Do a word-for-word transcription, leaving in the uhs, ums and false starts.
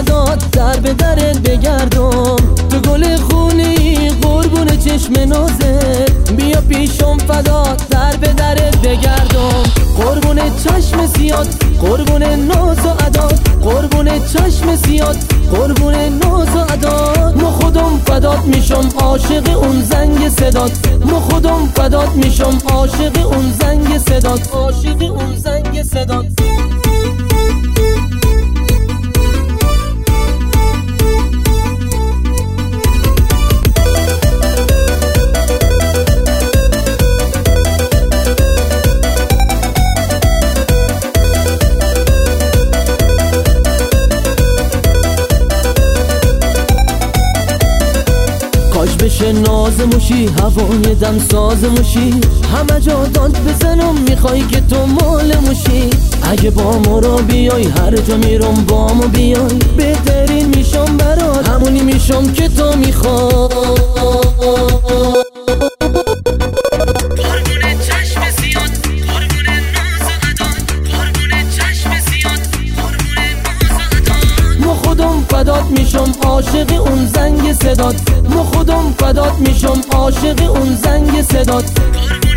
فدات در به درت بگردم، تو گل خونی قربون چشم نازت، بیا پیشم فدات در به درت بگردم، قربون چشم سیاد قربون ناز و عداد، قربون چشم سیاد قربون ناز و عداد، ما خودم فدات میشم عاشق اون زنگ صدات، ما خودم فدات میشم عاشق اون زنگ صدات، عاشق اون زنگ صدات. کاش بشه ناز موشی هوای دم ساز موشی، همه جا داد بزنم میخوای که تو مال موشی، اگه با ما رو بیای هر جا میرم با ما بیای، بهترین میشم برات همونی میشم که تو میخوای. فدات میشم عاشق اون زنگ صدات، ما خودم فدات میشم عاشق اون زنگ صدات.